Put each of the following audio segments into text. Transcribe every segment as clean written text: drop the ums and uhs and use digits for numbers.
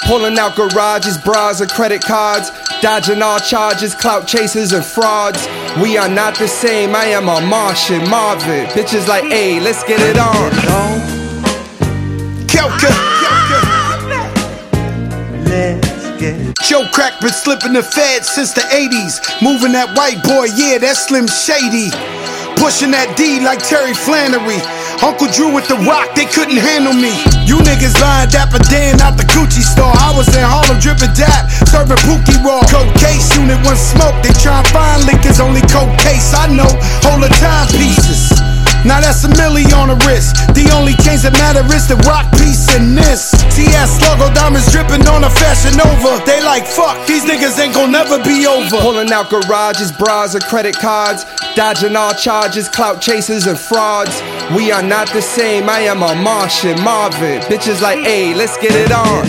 Pulling out garages, bras, and credit cards. Dodging all charges, clout chasers and frauds. We are not the same, I am a Martian, Marvin. Bitches like, hey, let's get it on. Kelka. Joe Crack been slipping the feds since the 80s. Moving that white boy, yeah, that's Slim Shady. Pushing that D like Terry Flannery. Uncle Drew with the rock, they couldn't handle me. You niggas lying Dapper Dan out the Gucci store. I was in Harlem dripping dap, serving Pookie Raw. Cold case, unit one smoke. They try and find Lincolns, only cold case. I know, hold the timepieces. Now that's a milli on the wrist. The only change that matter is the rock piece in this. TS logo diamonds dripping on a Fashion Nova. They like, fuck, these niggas ain't gon' never be over. Pulling out garages, bras, and credit cards. Dodging all charges, clout chasers and frauds. We are not the same, I am a Martian, Marvin. Bitches like, hey, let's get it on.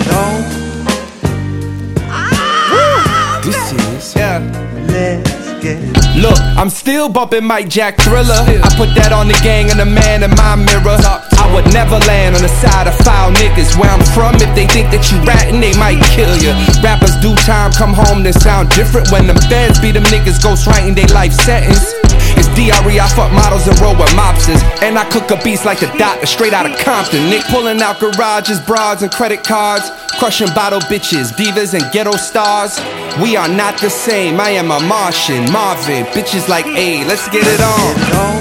This is, yeah. Let's get it. Look, I'm still bumping Mike Jack Thriller. I put that on the gang and the man in my mirror. I would never land on the side of foul niggas. Where I'm from, if they think that you ratting, they might kill you. Rappers do time, come home, they sound different. When them feds beat them niggas ghost writing they life sentence. It's DRE, I fuck models and roll with mobsters. And I cook up beats like the doctor, straight out of Compton. Nick pulling out garages, broads, and credit cards. Crushing bottle bitches, divas, and ghetto stars. We are not the same, I am a Martian, Marvin. Bitches like, hey, let's get it on.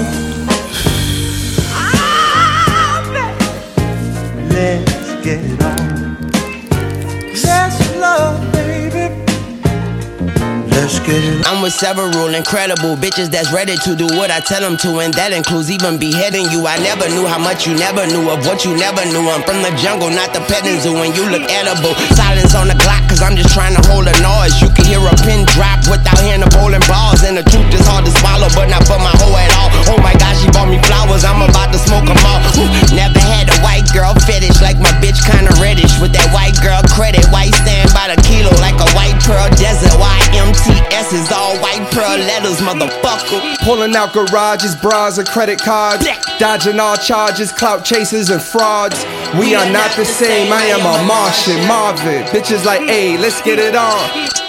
Let's get it on. Let's love, baby. Let's get it on. I'm with several incredible bitches that's ready to do what I tell them to, and that includes even beheading you. I never knew how much you never knew of what you never knew. I'm from the jungle, not the petting zoo, and you look edible. Silence on the Glock, cause I'm just trying to hold a noise. You can hear a pin drop without hearing the bowling balls, and the truth is hard to swallow, but not for my hoe at all. Oh my gosh, she bought me flowers, I'm about to smoke them all. Never had a white girl fetish, like my bitch kinda reddish. With that white girl credit, white stand by the kilo, like a white pearl desert. YMTS is all white pearl letters, motherfucker. Pulling out garages, bras, and credit cards. Dodging all charges, clout chasers and frauds. We are not the same, I am a Martian, Marvin. Bitches like, hey, let's get it on.